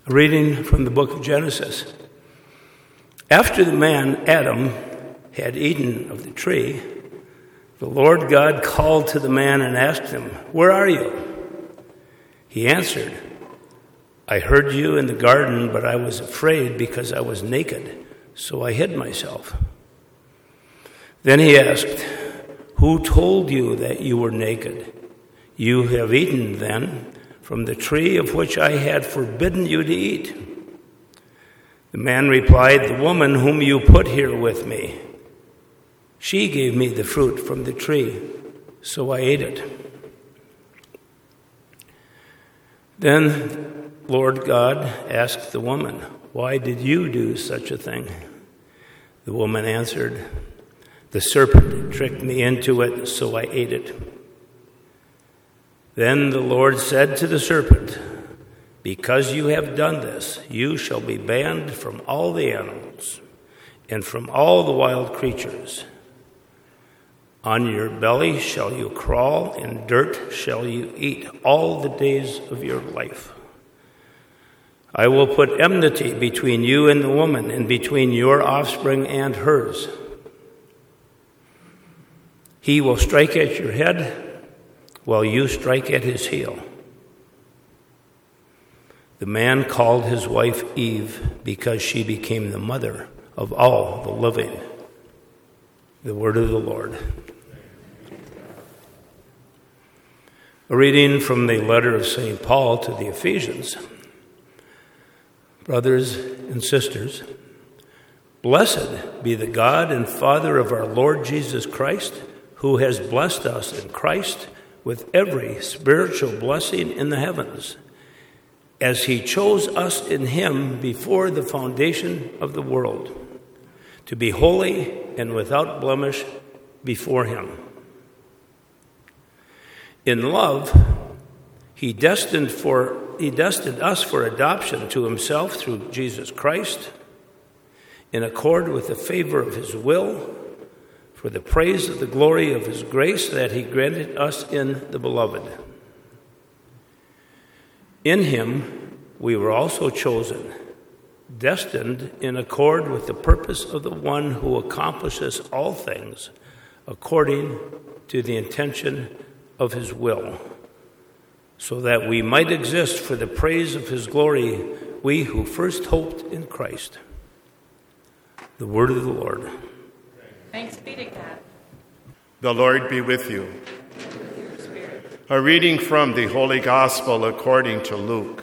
A reading from the book of Genesis. After the man Adam had eaten of the tree, the Lord God called to the man and asked him, "Where are you?" He answered, "I heard you in the garden, but I was afraid because I was naked, so I hid myself." Then he asked, "Who told you that you were naked? You have eaten, then, from the tree of which I had forbidden you to eat." The man replied, "The woman whom you put here with me, she gave me the fruit from the tree, so I ate it." Then Lord God asked the woman, "Why did you do such a thing?" The woman answered, "The serpent tricked me into it, so I ate it." Then the Lord said to the serpent, "Because you have done this, you shall be banned from all the animals and from all the wild creatures. On your belly shall you crawl, and dirt shall you eat all the days of your life. I will put enmity between you and the woman, and between your offspring and hers. He will strike at your head, while you strike at his heel." The man called his wife Eve because she became the mother of all the living. The word of the Lord. A reading from the letter of St. Paul to the Ephesians. Brothers and sisters, blessed be the God and Father of our Lord Jesus Christ, who has blessed us in Christ with every spiritual blessing in the heavens, as he chose us in him before the foundation of the world, to be holy and without blemish before him. In love, he destined us for adoption to himself through Jesus Christ, in accord with the favor of his will, for the praise of the glory of his grace that he granted us in the Beloved. In him we were also chosen, destined in accord with the purpose of the one who accomplishes all things according to the intention of his will, so that we might exist for the praise of his glory, we who first hoped in Christ. The word of the Lord. Thanks be to God. The Lord be with you. A reading from the Holy Gospel according to Luke.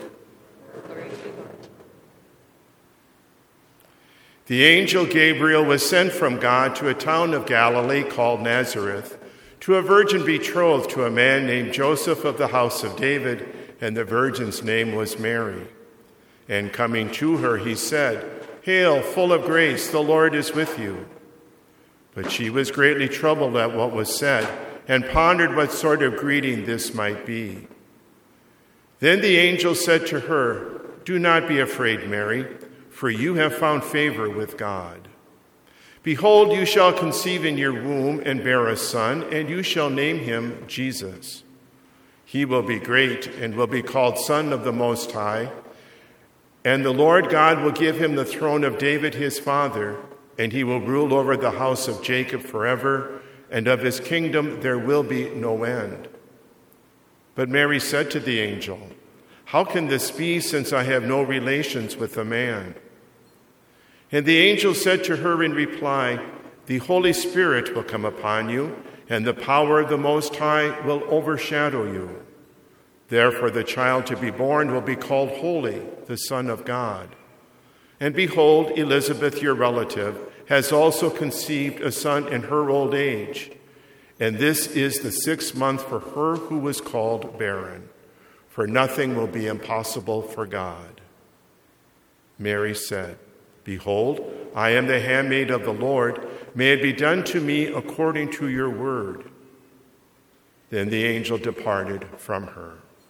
The angel Gabriel was sent from God to a town of Galilee called Nazareth, to a virgin betrothed to a man named Joseph of the house of David, and the virgin's name was Mary. And coming to her, he said, "Hail, full of grace, the Lord is with you." But she was greatly troubled at what was said, and pondered what sort of greeting this might be. Then the angel said to her, "Do not be afraid, Mary, for you have found favor with God. Behold, you shall conceive in your womb and bear a son, and you shall name him Jesus. He will be great and will be called Son of the Most High, and the Lord God will give him the throne of David his father, and he will rule over the house of Jacob forever, and of his kingdom there will be no end." But Mary said to the angel, "How can this be, since I have no relations with a man?" And the angel said to her in reply, "The Holy Spirit will come upon you, and the power of the Most High will overshadow you. Therefore the child to be born will be called Holy, the Son of God. And behold, Elizabeth, your relative, has also conceived a son in her old age. And this is the 6th month for her who was called barren. For nothing will be impossible for God." Mary said, "Behold, I am the handmaid of the Lord. May it be done to me according to your word." Then the angel departed from her.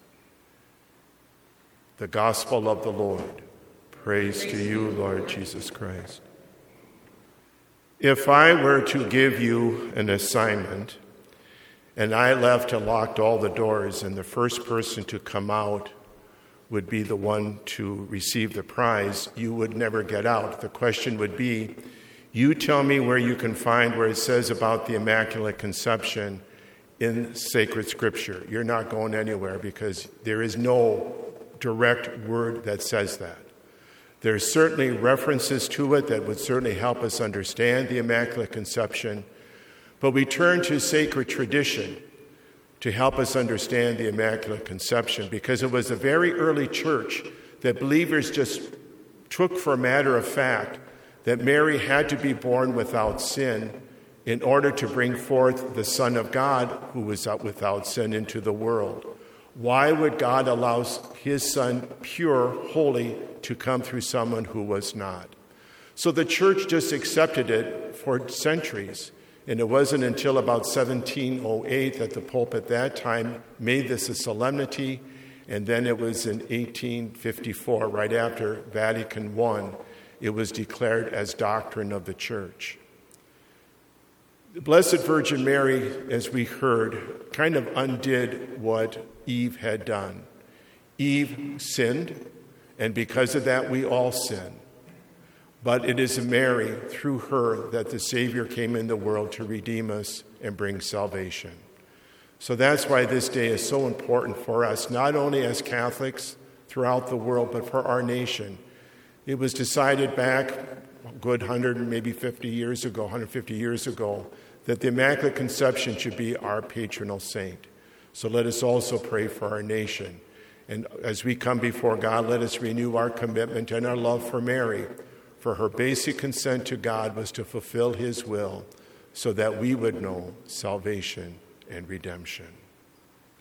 The Gospel of the Lord. Praise to you, Lord Jesus Christ. If I were to give you an assignment, and I left and locked all the doors, and the first person to come out would be the one to receive the prize, you would never get out. The question would be, you tell me where you can find where it says about the Immaculate Conception in sacred scripture. You're not going anywhere because there is no direct word that says that. There's certainly references to it that would certainly help us understand the Immaculate Conception, but we turn to sacred tradition to help us understand the Immaculate Conception, because it was a very early church that believers just took for a matter of fact that Mary had to be born without sin in order to bring forth the Son of God who was without sin into the world. Why would God allow his Son, pure, holy, to come through someone who was not? So the church just accepted it for centuries. And it wasn't until about 1708 that the Pope at that time made this a solemnity. And then it was in 1854, right after Vatican I, it was declared as doctrine of the Church. The Blessed Virgin Mary, as we heard, kind of undid what Eve had done. Eve sinned, and because of that, we all sin. But it is Mary, through her, that the Savior came in the world to redeem us and bring salvation. So that's why this day is so important for us, not only as Catholics throughout the world, but for our nation. It was decided back a good 100, maybe 150 years ago, that the Immaculate Conception should be our patronal saint. So let us also pray for our nation. And as we come before God, let us renew our commitment and our love for Mary, for her basic consent to God was to fulfill his will so that we would know salvation and redemption.